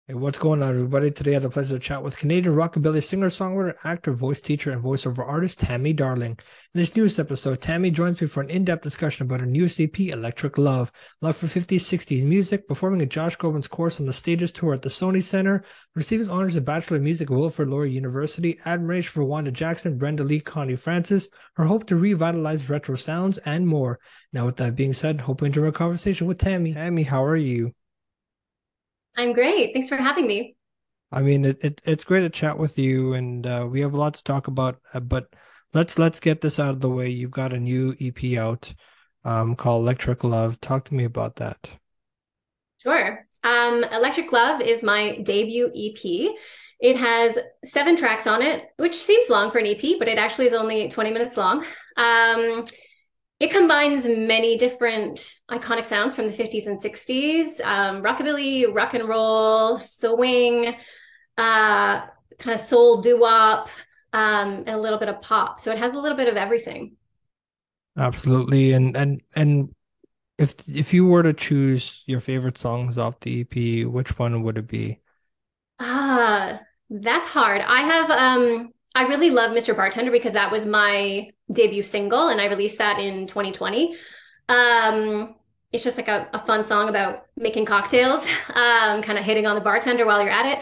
Hey, what's going on, everybody? Today, I had the pleasure to chat with Canadian rockabilly singer-songwriter, actor, voice teacher, and voiceover artist Tammy Darling. In this news episode, Tammy joins me for an in-depth discussion about her new CP, Electric Love, love for 50s, 60s music, performing at Josh Groban's course on the Stages Tour at the Sony Center, receiving honors in Bachelor of Music at Wilfrid Laurier University, admiration for Wanda Jackson, Brenda Lee, Connie Francis, her hope to revitalize retro sounds, and more. Now, with that being said, hope you enjoy our conversation with Tammy. Tammy, how are you? I'm great. Thanks for having me. I mean, it's great to chat with you, and we have a lot to talk about. But let's get this out of the way. You've got a new EP out, called Electric Love. Talk to me about that. Sure. Electric Love is my debut EP. It has 7 tracks on it, which seems long for an EP, but it actually is only 20 minutes long. It combines many different iconic sounds from the 50s and 60s, rockabilly, rock and roll, swing, kind of soul doo-wop, and a little bit of pop. So it has a little bit of everything. Absolutely. And if you were to choose your favorite songs off the EP, which one would it be? That's hard. I really love Mr. Bartender because that was my debut single and I released that in 2020. It's just like a fun song about making cocktails, kind of hitting on the bartender while you're at it.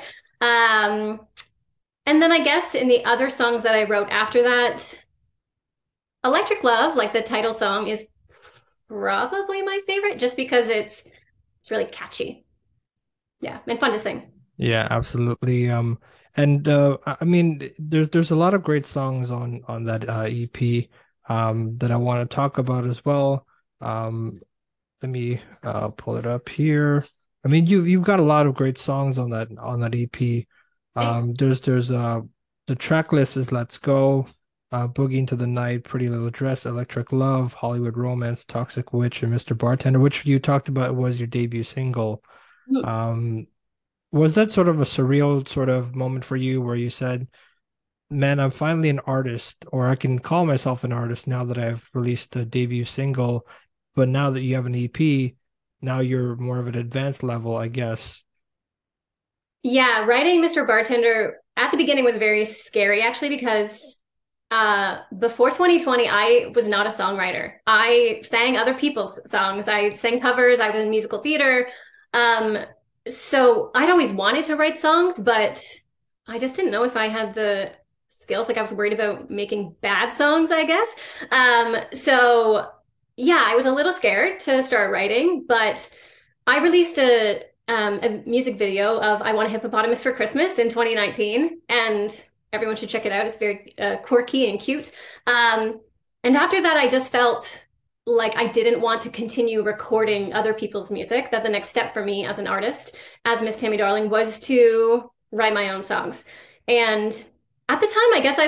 And then I guess in the other songs that I wrote after that, Electric Love, like the title song, is probably my favorite just because it's really catchy. Yeah, and fun to sing. Yeah, absolutely. And I mean, there's a lot of great songs on that EP that I want to talk about as well. Let me pull it up here. I mean, you've got a lot of great songs on that EP. Thanks. There's the track list is Let's Go, Boogie into the Night, Pretty Little Dress, Electric Love, Hollywood Romance, Toxic Witch, and Mr. Bartender, which you talked about was your debut single. Um, was that sort of a surreal sort of moment for you where you said, "Man, I'm finally an artist, or I can call myself an artist now that I've released a debut single, but now that you have an EP, now you're more of an advanced level, I guess." Yeah, writing Mr. Bartender at the beginning was very scary actually because before 2020 I was not a songwriter. I sang other people's songs. I sang covers, I was in musical theater. Um so I'd always wanted to write songs, but I just didn't know if I had the skills. Like I was worried about making bad songs, I guess. So yeah, I was a little scared to start writing, but I released a music video of I Want a Hippopotamus for Christmas in 2019, and everyone should check it out. It's very quirky and cute. And after that, I just felt like I didn't want to continue recording other people's music, that the next step for me as an artist, as Miss Tammy Darling, was to write my own songs. And at the time, I guess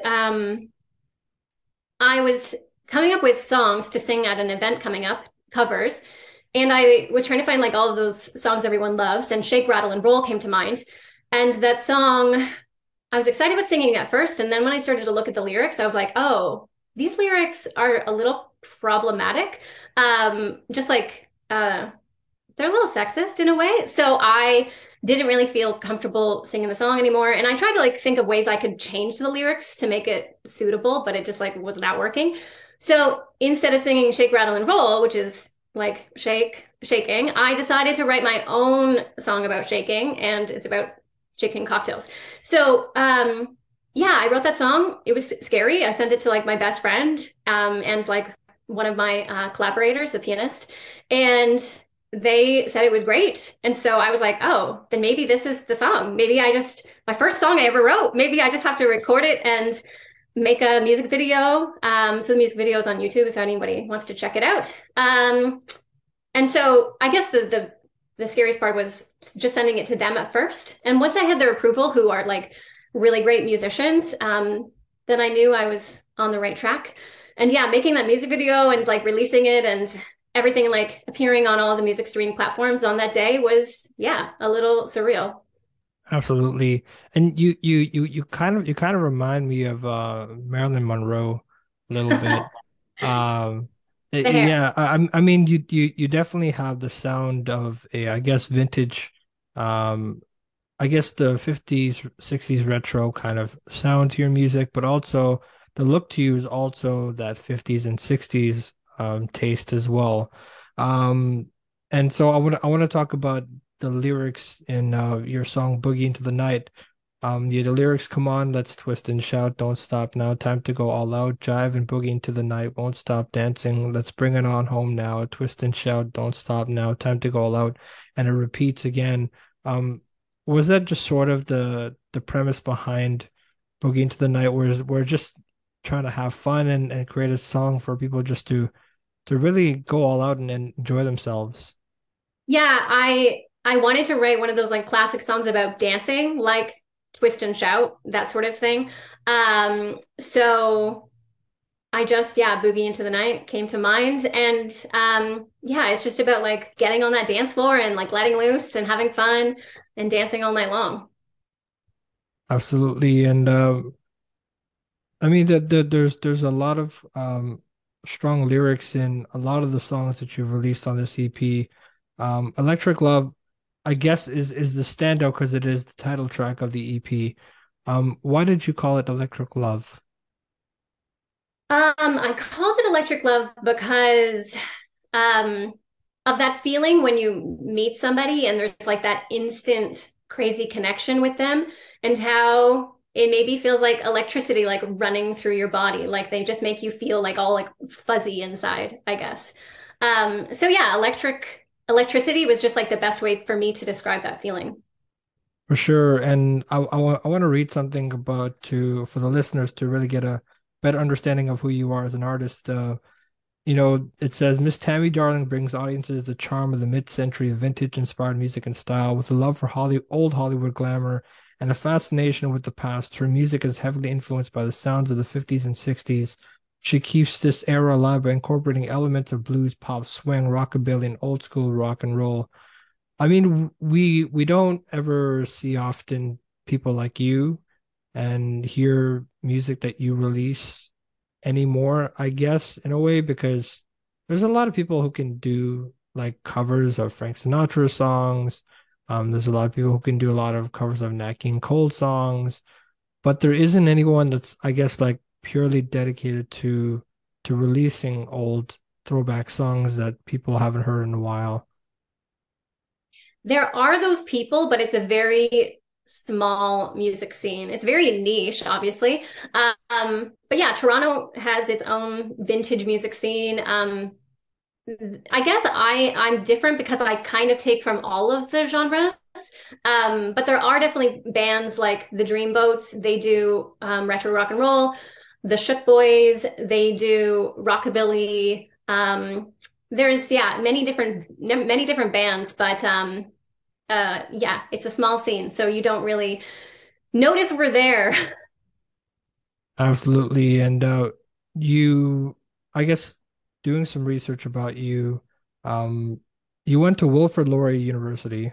I was coming up with songs to sing at an event coming up, covers. And I was trying to find like all of those songs everyone loves, and Shake, Rattle, and Roll came to mind. And that song, I was excited about singing at first. And then when I started to look at the lyrics, I was like, oh, these lyrics are a little problematic. Just like they're a little sexist in a way. So I didn't really feel comfortable singing the song anymore. And I tried to like think of ways I could change the lyrics to make it suitable, but it just like was not working. So instead of singing Shake, Rattle, and Roll, which is like shaking, I decided to write my own song about shaking, and it's about shaking cocktails. So yeah, I wrote that song. It was scary. I sent it to like my best friend, and like one of my collaborators, a pianist, and they said it was great. And so I was like, oh, then maybe this is the song. Maybe my first song I ever wrote, maybe I just have to record it and make a music video. So the music video is on YouTube if anybody wants to check it out. And so I guess the scariest part was just sending it to them at first. And once I had their approval, who are like really great musicians, then I knew I was on the right track. And yeah, making that music video and like releasing it and everything like appearing on all the music streaming platforms on that day was, yeah, a little surreal. Absolutely. And you kind of remind me of Marilyn Monroe a little bit. Um The hair. yeah, I mean you definitely have the sound of a, I guess, vintage um I guess the 50s, 60s retro kind of sound to your music, but also the look to you is also that 50s and 60s taste as well. Um, and so I want to talk about the lyrics in your song Boogie into the Night. Yeah, the lyrics come on, let's twist and shout, don't stop now, time to go all out, jive and boogie into the night, won't stop dancing, let's bring it on home now, twist and shout, don't stop now, time to go all out, and it repeats again. Um, was that just sort of the premise behind Boogie into the Night, where we're just trying to have fun and create a song for people just to really go all out and enjoy themselves? Yeah, I wanted to write one of those like classic songs about dancing, like Twist and Shout, that sort of thing. So I just, yeah, Boogie into the Night came to mind. And yeah, it's just about like getting on that dance floor and like letting loose and having fun and dancing all night long. Absolutely. And I mean there's a lot of strong lyrics in a lot of the songs that you've released on this EP. Electric Love, I guess, is the standout because it is the title track of the EP. Why did you call it Electric Love? I called it Electric Love because um, of that feeling when you meet somebody and there's like that instant crazy connection with them, and how it maybe feels like electricity like running through your body. Like they just make you feel like all like fuzzy inside, I guess. So yeah, electricity was just like the best way for me to describe that feeling. For sure. And I want to read something about to for the listeners to really get a better understanding of who you are as an artist. It says Miss Tammy Darling brings audiences the charm of the mid-century vintage-inspired music and style, with a love for old Hollywood glamour and a fascination with the past. Her music is heavily influenced by the sounds of the 50s and 60s. She keeps this era alive by incorporating elements of blues, pop, swing, rockabilly, and old school rock and roll. I mean, we don't ever see often people like you and hear music that you release anymore, I guess, in a way, because there's a lot of people who can do like covers of Frank Sinatra songs. There's a lot of people who can do a lot of covers of Nat King Cole songs, but there isn't anyone that's, I guess, like purely dedicated to releasing old throwback songs that people haven't heard in a while. There are those people, but it's a very small music scene. It's very niche, obviously. But yeah, Toronto has its own vintage music scene. I guess I'm different because I kind of take from all of the genres. But there are definitely bands like the Dreamboats. They do retro rock and roll. The Shook Boys. They do rockabilly. There's yeah many different bands, but yeah, it's a small scene, so you don't really notice we're there. Absolutely. And you, I guess, doing some research about you, um, you went to Wilfrid Laurier University,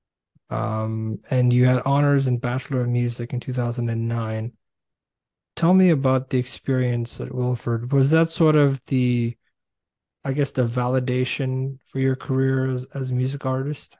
and you had honors in Bachelor of Music in 2009. Tell me about the experience at Wilfrid. Was that sort of I guess, the validation for your career as a music artist?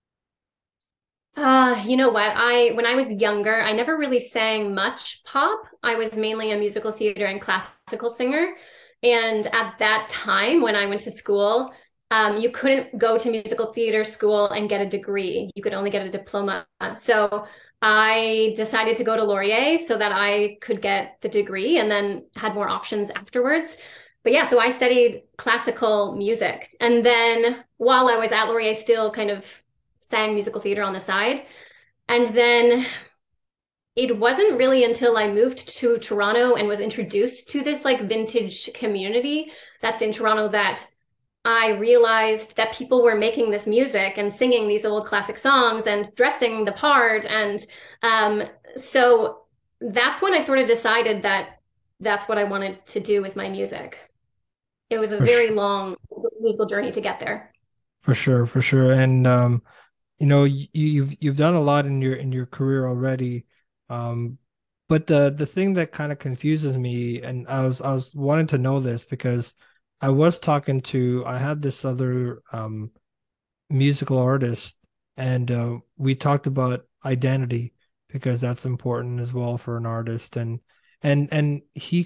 You know what? When I was younger, I never really sang much pop. I was mainly a musical theater and classical singer. And at that time, when I went to school, you couldn't go to musical theater school and get a degree. You could only get a diploma. So I decided to go to Laurier so that I could get the degree and then had more options afterwards. But yeah, so I studied classical music. And then while I was at Laurier, still kind of sang musical theater on the side. And then it wasn't really until I moved to Toronto and was introduced to this like vintage community that's in Toronto that I realized that people were making this music and singing these old classic songs and dressing the part. And so that's when I sort of decided that that's what I wanted to do with my music. It was a For very sure, long legal journey to get there. for sure, for sure. And you've done a lot in your career already. Um, but the thing that kind of confuses me, and I was wanting to know this because I had this other musical artist and we talked about identity because that's important as well for an artist. And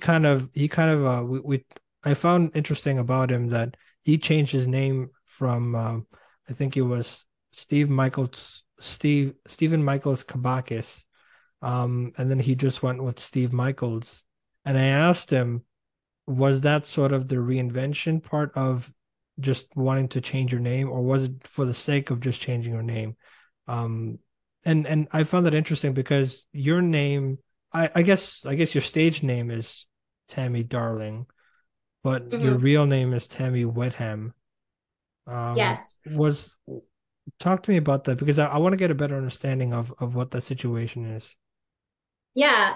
we I found interesting about him that he changed his name from I think it was Stephen Michaels Kabakis, and then he just went with Steve Michaels. And I asked him, was that sort of the reinvention part of just wanting to change your name, or was it for the sake of just changing your name? Um, and I found that interesting because your name, I guess your stage name is Tammy Darling, but your Mhm. real name is Tammy Wetham. Yes. Was Talk to me about that because I want to get a better understanding of what that situation is. Yeah.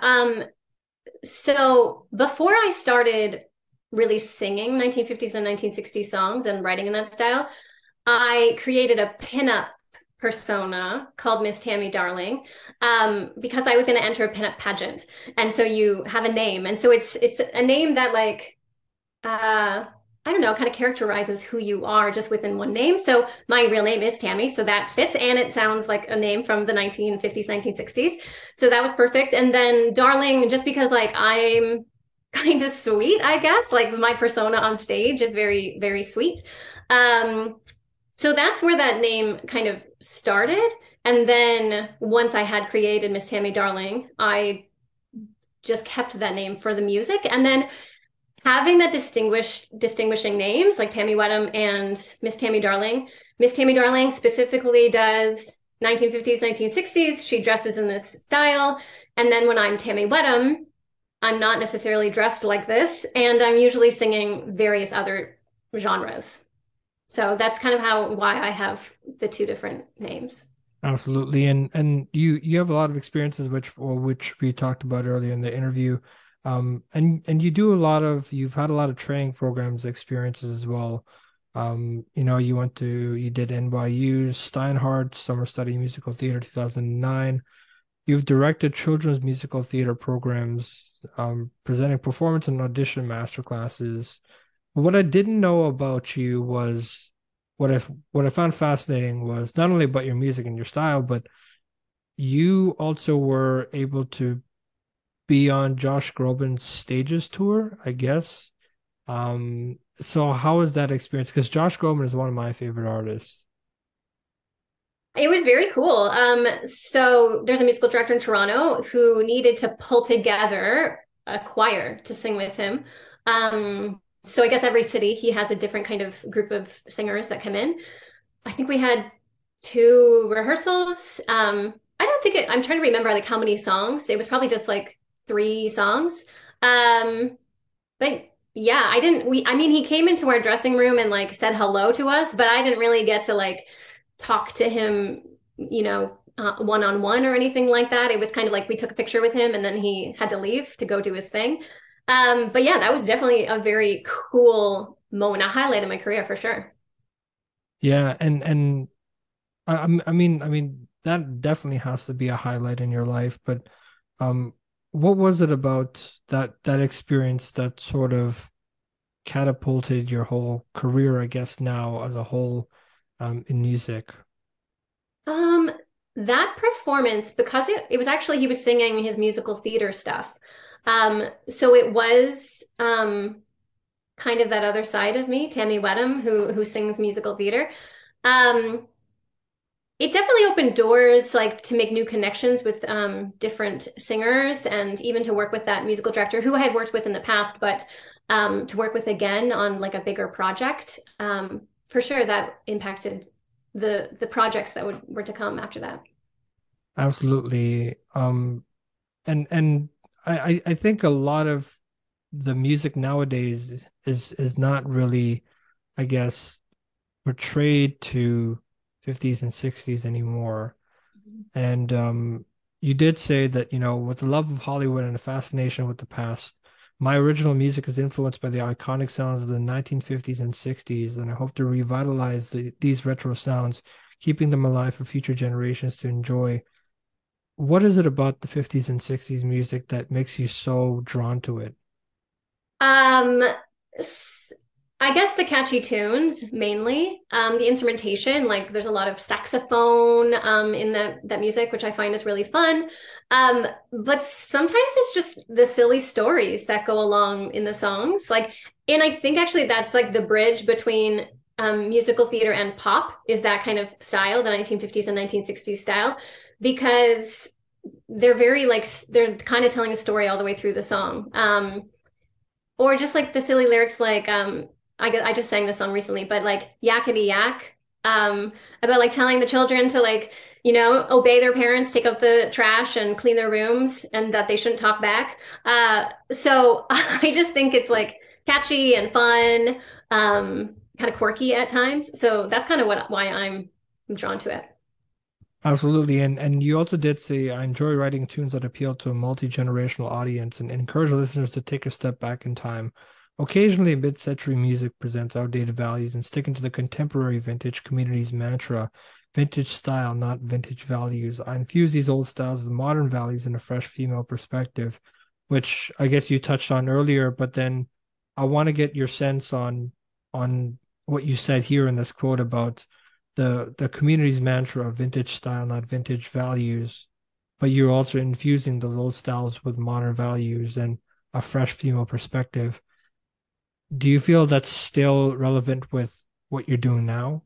So before I started really singing 1950s and 1960s songs and writing in that style, I created a pinup persona called Miss Tammy Darling, because I was going to enter a pinup pageant, and so you have a name, and so it's a name that like I don't know, kind of characterizes who you are just within one name. So my real name is Tammy, so that fits, and it sounds like a name from the 1950s, 1960s. So that was perfect. And then Darling, just because like I'm kind of sweet, I guess, like my persona on stage is very, very sweet. Um, so that's where that name kind of started. And then once I had created Miss Tammy Darling, I just kept that name for the music. And then having that distinguishing names like Tammy Wedham and Miss Tammy Darling. Miss Tammy Darling specifically does 1950s, 1960s. She dresses in this style. And then when I'm Tammy Wedham, I'm not necessarily dressed like this, and I'm usually singing various other genres. So that's kind of why I have the two different names. Absolutely. And you have a lot of experiences which we talked about earlier in the interview. And you've had a lot of training programs experiences as well. You did NYU's Steinhardt Summer Study Musical Theater 2009. You've directed children's musical theater programs, presenting performance and audition master classes. What I didn't know about you was what I found fascinating was not only about your music and your style, but you also were able to be on Josh Groban's Stages tour, I guess. So how was that experience? Because Josh Groban is one of my favorite artists. It was very cool. So there's a musical director in Toronto who needed to pull together a choir to sing with him. So I guess every city he has a different kind of group of singers that come in. I think we had two rehearsals. I'm trying to remember like how many songs. It was probably just like three songs. Um, but yeah, I mean, he came into our dressing room and like said hello to us, but I didn't really get to like talk to him, one on one or anything like that. It was kind of like we took a picture with him and then he had to leave to go do his thing. But yeah, that was definitely a very cool moment, a highlight of my career for sure. Yeah, and I mean that definitely has to be a highlight in your life, but um what was it about that experience that sort of catapulted your whole career, I guess now as a whole, in music? Um, that performance, because it was actually he was singing his musical theater stuff. So it was kind of that other side of me, Tammy Wedham, who sings musical theater. Um, it definitely opened doors like to make new connections with different singers and even to work with that musical director who I had worked with in the past, but to work with again on like a bigger project. For sure that impacted the projects that were to come after that. Absolutely. And I think a lot of the music nowadays is not really, I guess, portrayed to 50s and 60s anymore. And you did say that, with the love of Hollywood and a fascination with the past, my original music is influenced by the iconic sounds of the 1950s and 60s, and I hope to revitalize these retro sounds, keeping them alive for future generations to enjoy. What is it about the 50s and 60s music that makes you so drawn to it? Um, I guess the catchy tunes mainly. The instrumentation, like there's a lot of saxophone in that music, which I find is really fun. But sometimes it's just the silly stories that go along in the songs. Like, and I think actually that's like the bridge between musical theater and pop is that kind of style, the 1950s and 1960s style, because they're very like they're kind of telling a story all the way through the song. Or just like the silly lyrics like I just sang this song recently, but like yakety yak, about like telling the children to like, obey their parents, take out the trash and clean their rooms, and that they shouldn't talk back. So I just think it's like catchy and fun, kind of quirky at times. So that's kind of why I'm drawn to it. Absolutely. And you also did say, I enjoy writing tunes that appeal to a multi-generational audience and encourage listeners to take a step back in time. Occasionally, mid-century music presents outdated values and sticking to the contemporary vintage community's mantra, vintage style, not vintage values. I infuse these old styles with modern values in a fresh female perspective, which I guess you touched on earlier, but then I want to get your sense on what you said here in this quote about the community's mantra of vintage style, not vintage values, but you're also infusing those old styles with modern values and a fresh female perspective. Do you feel that's still relevant with what you're doing now?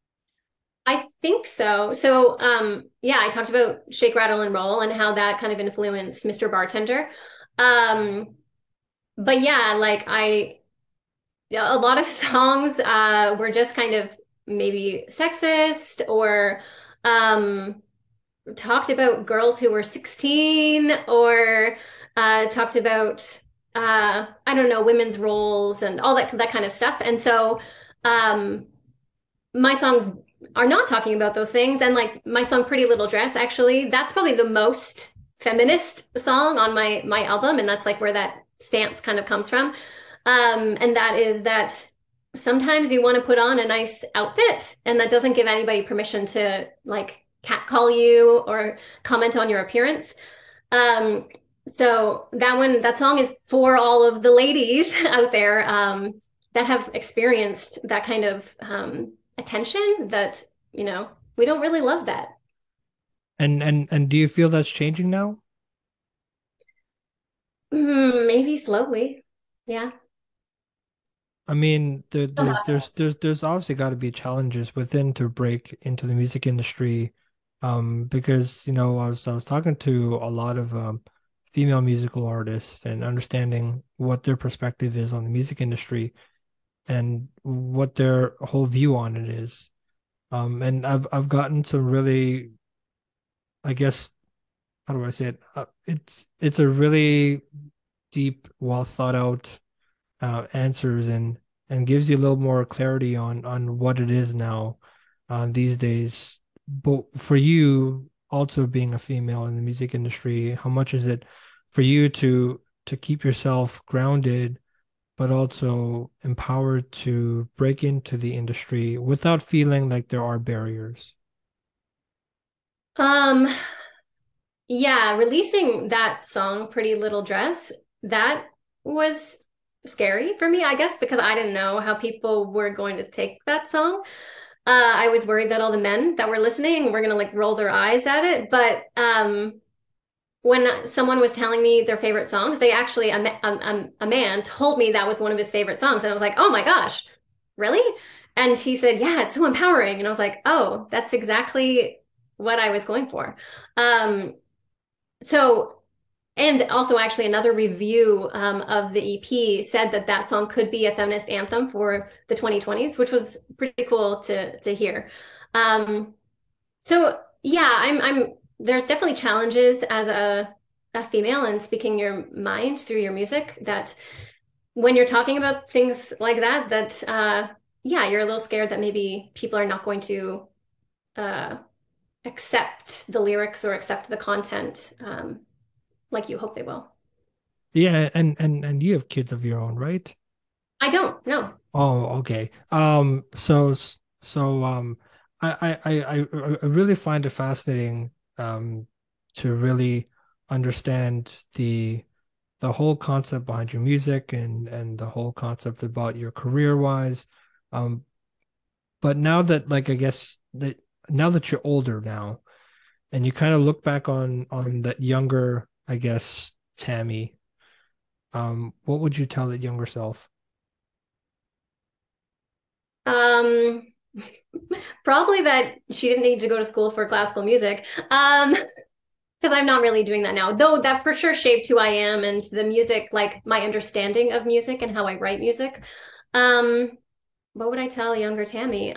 I think so. So, yeah, I talked about Shake, Rattle, and Roll and how that kind of influenced Mr. Bartender. Um, but yeah, like yeah, a lot of songs were just kind of maybe sexist or um, talked about girls who were 16 or talked about I don't know, women's roles and all that kind of stuff. And so um, my songs are not talking about those things. And like my song Pretty Little Dress, actually, that's probably the most feminist song on my album, and that's like where that stance kind of comes from. And that is that sometimes you want to put on a nice outfit, and that doesn't give anybody permission to like catcall you or comment on your appearance. Um, so that song is for all of the ladies out there that have experienced that kind of attention that, we don't really love that. And do you feel that's changing now? Maybe slowly. Yeah. I mean, there's obviously got to be challenges within to break into the music industry, because I was talking to a lot of female musical artists and understanding what their perspective is on the music industry and what their whole view on it is. And I've gotten some really, I guess, how do I say it? It's a really deep, well thought out answers and gives you a little more clarity on what it is now these days. But for you, also being a female in the music industry, how much is it for you to keep yourself grounded, but also empowered to break into the industry without feeling like there are barriers? Um, yeah, releasing that song, Pretty Little Dress, that was scary for me, I guess, because I didn't know how people were going to take that song. I was worried that all the men that were listening were gonna like roll their eyes at it. But when someone was telling me their favorite songs, they actually a man told me that was one of his favorite songs, and I was like, oh my gosh, really? And he said, yeah, it's so empowering, and I was like, oh, that's exactly what I was going for. Um, so and also, actually, another review of the EP said that that song could be a feminist anthem for the 2020s, which was pretty cool to hear. Um, so yeah, I'm there's definitely challenges as a female and speaking your mind through your music that when you're talking about things like that, yeah, you're a little scared that maybe people are not going to uh, accept the lyrics or accept the content like you hope they will. Yeah, and you have kids of your own, right? I don't know. Oh, okay. I really find it fascinating to really understand the whole concept behind your music and the whole concept about your career wise. Um, but now that like I guess that now that you're older now and you kind of look back on that younger, I guess, Tammy, what would you tell that younger self? Um, Probably that she didn't need to go to school for classical music. Because I'm not really doing that now, though that for sure shaped who I am and the music, like my understanding of music and how I write music. Um, what would I tell younger Tammy?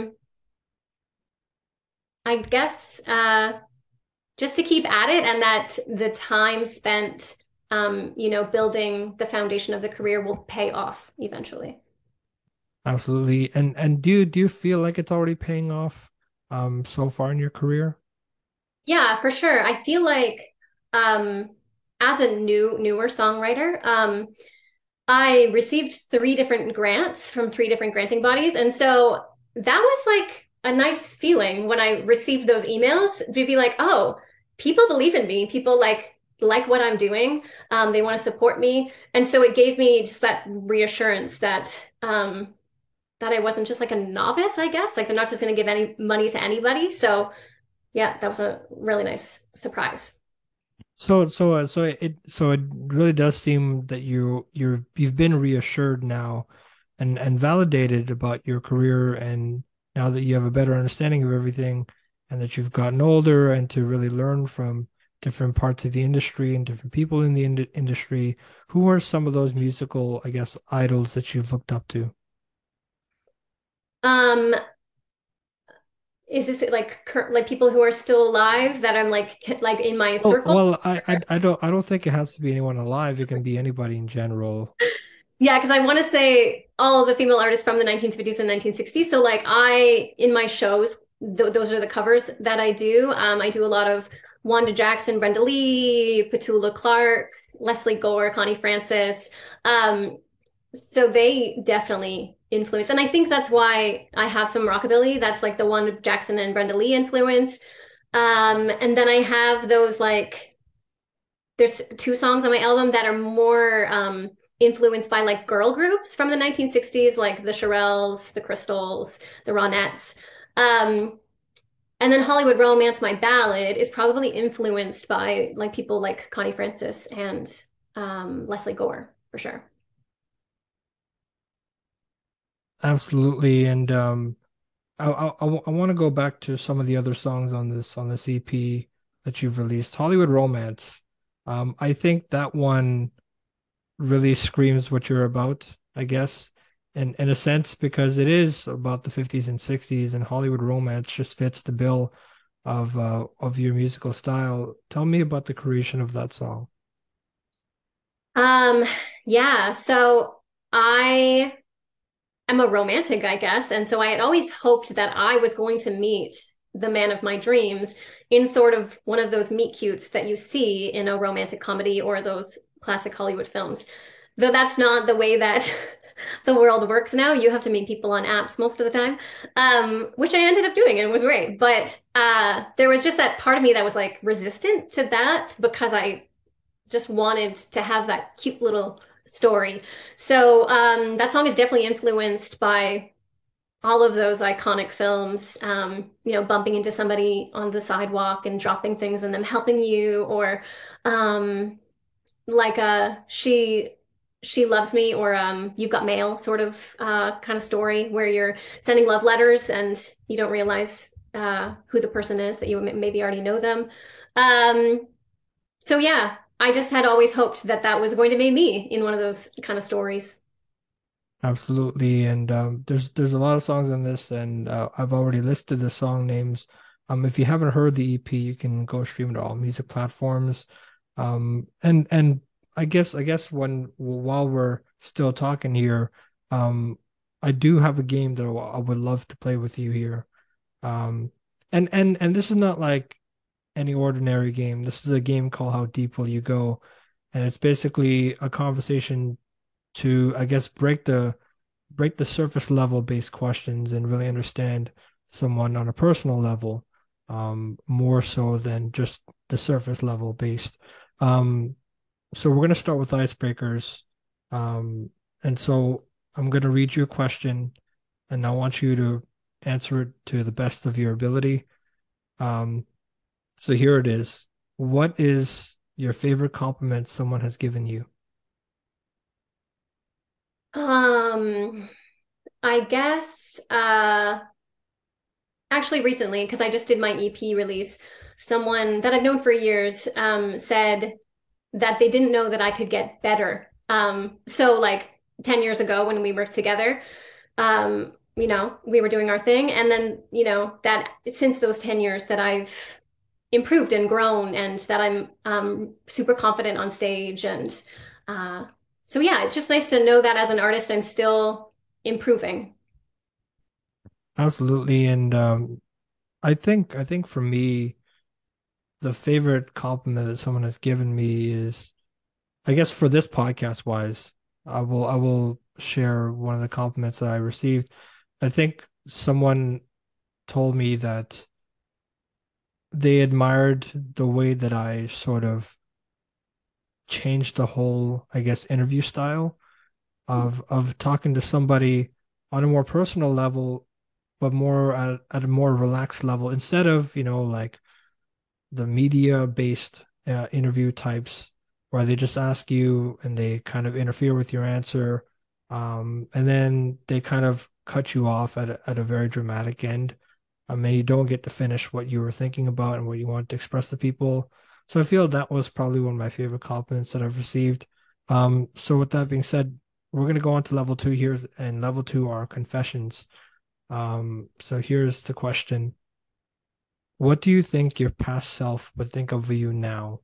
I guess just to keep at it and that the time spent, building the foundation of the career will pay off eventually. Absolutely. And do you feel like it's already paying off so far in your career? Yeah, for sure. I feel like um, as a newer songwriter, I received three different grants from three different granting bodies. And so that was like a nice feeling when I received those emails to be like, oh, people believe in me. People like what I'm doing. They want to support me. And so it gave me just that reassurance that I wasn't just like a novice, I guess. Like they're not just going to give any money to anybody. So yeah, that was a really nice surprise. So it really does seem that you've been reassured now and validated about your career, and now that you have a better understanding of everything and that you've gotten older and to really learn from different parts of the industry and different people in the industry, who are some of those musical, I guess, idols that you've looked up to? Um, is this like people who are still alive that I'm like in my Oh, circle? well, I don't think it has to be anyone alive. It can be anybody in general. Yeah, because I want to say all the female artists from the 1950s and 1960s. So like in my shows, those are the covers that I do. I do a lot of Wanda Jackson, Brenda Lee, Petula Clark, Leslie Gore, Connie Francis. Um, so they definitely influence, and I think that's why I have some rockabilly. That's like the Wanda Jackson and Brenda Lee influence. And then I have those like there's two songs on my album that are more influenced by like girl groups from the 1960s, like the Shirelles, the Crystals, the Ronettes. Um, and then Hollywood Romance, my ballad, is probably influenced by like people like Connie Francis and Leslie Gore for sure. Absolutely. And I want to go back to some of the other songs on this EP that you've released. Hollywood Romance. I think that one really screams what you're about, I guess, in a sense, because it is about the 50s and 60s, and Hollywood Romance just fits the bill of your musical style. Tell me about the creation of that song. Um, yeah, so I am a romantic, I guess. And so I had always hoped that I was going to meet the man of my dreams in sort of one of those meet cutes that you see in a romantic comedy or those classic Hollywood films. Though that's not the way that the world works now. You have to meet people on apps most of the time, which I ended up doing and it was great. But there was just that part of me that was like resistant to that because I just wanted to have that cute little story. So that song is definitely influenced by all of those iconic films, bumping into somebody on the sidewalk and dropping things and them helping you, or um, like she loves me, or you've got mail sort of kind of story where you're sending love letters and you don't realize who the person is, that you maybe already know them. Um, so yeah, I just had always hoped that that was going to be me in one of those kind of stories. Absolutely, and there's a lot of songs on this, and I've already listed the song names. If you haven't heard the EP, you can go stream it all music platforms. And I guess while we're still talking here, um, I do have a game that I would love to play with you here. Um, and this is not like any ordinary game. This is a game called How Deep Will You Go? And it's basically a conversation to, I guess, break the surface level based questions and really understand someone on a personal level, more so than just the surface level based. Um, So we're gonna start with icebreakers. Um, and so I'm gonna read you a question, and I want you to answer it to the best of your ability. Um, so here it is. What is your favorite compliment someone has given you? Um, I guess actually recently, because I just did my EP release, someone that I've known for years said that they didn't know that I could get better. So like 10 years ago when we worked together, we were doing our thing. And then, that since those 10 years that I've improved and grown and that I'm super confident on stage. And uh, so, yeah, it's just nice to know that as an artist, I'm still improving. Absolutely. And I think for me, the favorite compliment that someone has given me is, I guess for this podcast wise, I will share one of the compliments that I received. I think someone told me that they admired the way that I sort of changed the whole, I guess, interview style of talking to somebody on a more personal level, but more at a more relaxed level instead of, like the media based interview types where they just ask you and they kind of interfere with your answer. And then they kind of cut you off at a very dramatic end. And you don't get to finish what you were thinking about and what you wanted to express to people. So I feel that was probably one of my favorite compliments that I've received. So with that being said, we're going to go on to level two here, and level two are confessions. So here's the question. What do you think your past self would think of you now?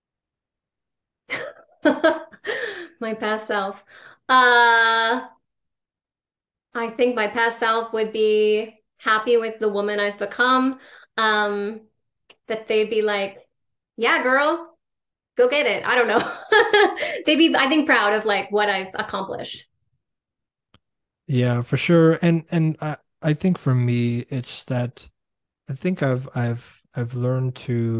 My past self. Uh, I think my past self would be happy with the woman I've become. Um, that they'd be like, yeah, girl, go get it. I don't know. They'd be, I think, proud of like what I've accomplished. Yeah, for sure. And I think for me, it's that I think I've learned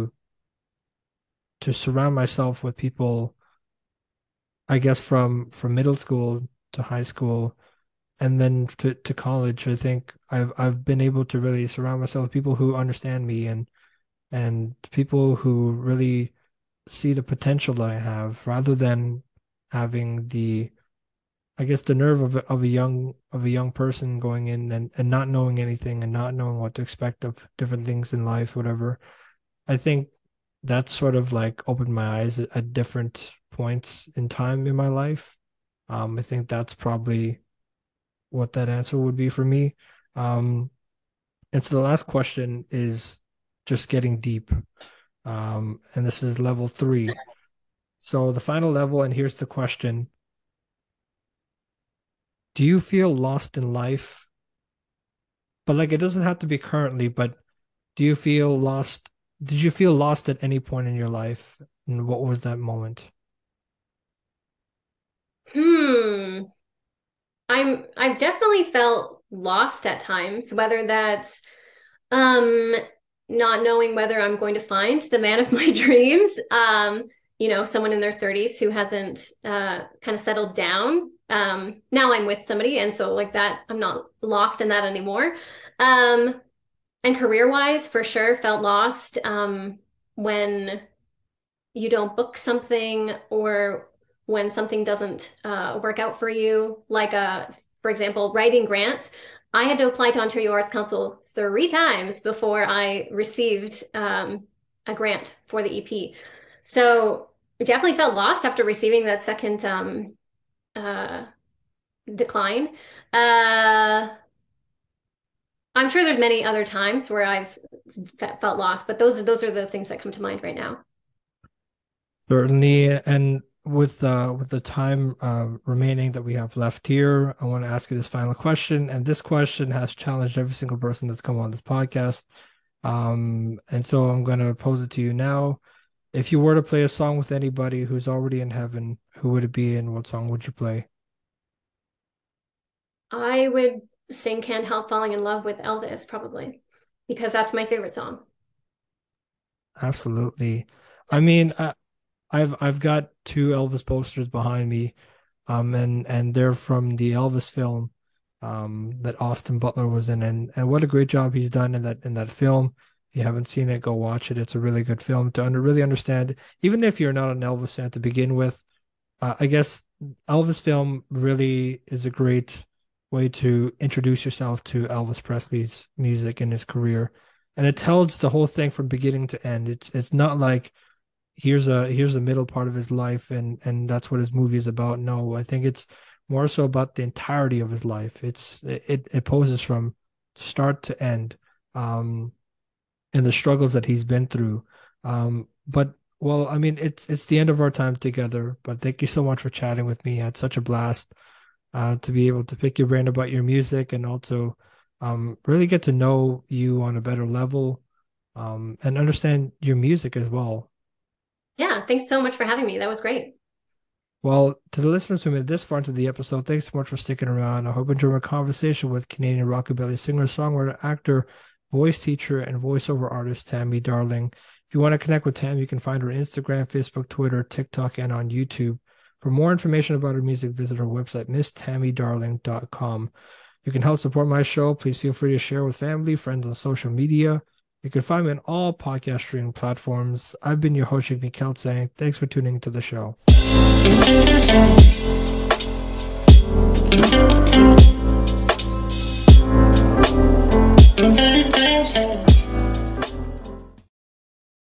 to surround myself with people, I guess from middle school to high school and then to college. I think I've been able to really surround myself with people who understand me and people who really see the potential that I have rather than having the, I guess, the nerve of a young person going in and not knowing anything and not knowing what to expect of different things in life, whatever. I think that sort of like opened my eyes at different points in time in my life. I think that's probably what that answer would be for me. Um, and so the last question is just getting deep. And this is level three. So the final level, and here's the question. Do you feel lost in life? But like it doesn't have to be currently, but do you feel lost? Did you feel lost at any point in your life? And what was that moment? Hmm. I've definitely felt lost at times, whether that's um not knowing whether I'm going to find the man of my dreams, someone in their 30s who hasn't kind of settled down. Now I'm with somebody, and so like that, I'm not lost in that anymore. Um, and career-wise, for sure, felt lost when you don't book something or when something doesn't work out for you, like for example, writing grants. I had to apply to Ontario Arts Council 3 times before I received a grant for the EP. So I definitely felt lost after receiving that second uh, decline. Uh, I'm sure there's many other times where I've felt lost, but those are the things that come to mind right now. Certainly, and with the time remaining that we have left here, I want to ask you this final question, and this question has challenged every single person that's come on this podcast. And so I'm going to pose it to you now. If you were to play a song with anybody who's already in heaven, who would it be and what song would you play? I would sing Can't Help Falling in Love with Elvis, probably, because that's my favorite song. Absolutely. I mean, I've got two Elvis posters behind me, and they're from the Elvis film, that Austin Butler was in, and what a great job he's done in that film. If you haven't seen it, go watch it. It's a really good film to really understand, even if you're not an Elvis fan to begin with. I guess Elvis film really is a great way to introduce yourself to Elvis Presley's music and his career, and it tells the whole thing from beginning to end. It's not like here's a middle part of his life and that's what his movie is about. No, I think it's more so about the entirety of his life. It poses from start to end, and the struggles that he's been through. But well, I mean, it's the end of our time together. But thank you so much for chatting with me. I had such a blast to be able to pick your brain about your music and also really get to know you on a better level, and understand your music as well. Yeah, thanks so much for having me. That was great. Well, to the listeners who made it this far into the episode, thanks so much for sticking around. I hope you enjoyed my conversation with Canadian rockabilly singer, songwriter, actor, voice teacher, and voiceover artist Tammy Darling. If you want to connect with Tam, you can find her on Instagram, Facebook, Twitter, TikTok, and on YouTube. For more information about her music, visit her website, misstammydarling.com. You can help support my show. Please feel free to share with family, friends on social media. You can find me on all podcast streaming platforms. I've been your host, Mikkel, saying thanks for tuning into the show.